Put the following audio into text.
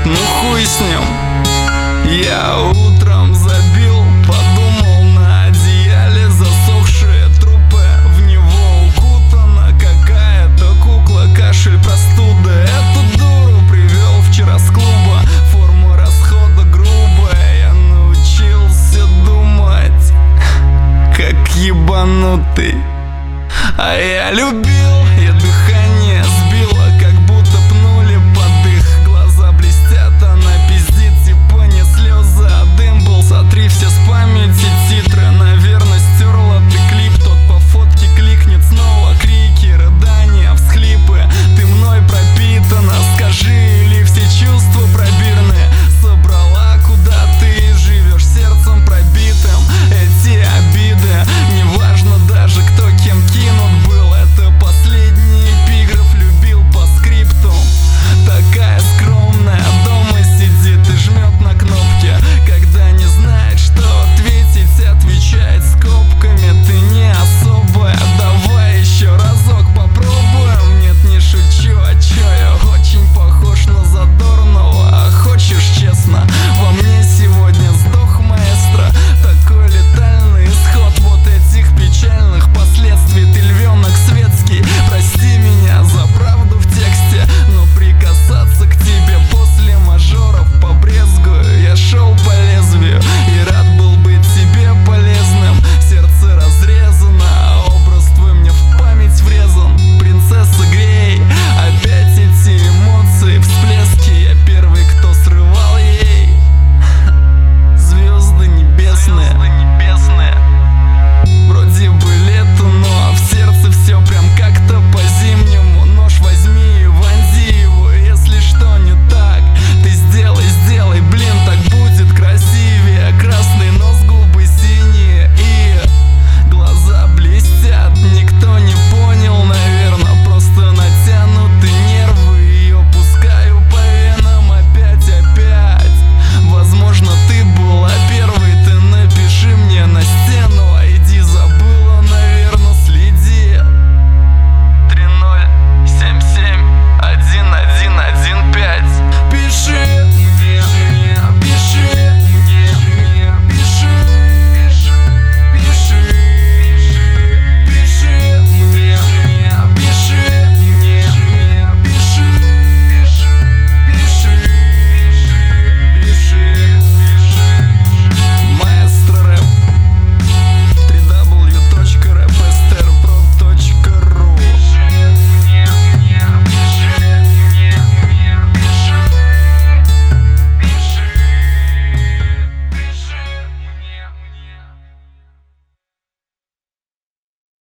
ну хуй с ним. Я утром забил, подумал, на одеяле засохшие трупы, в него укутана какая-то кукла, кашель, простуда. Эту дуру привел вчера с клуба, форма расхода грубая. Я научился думать как ебанутый, а я любил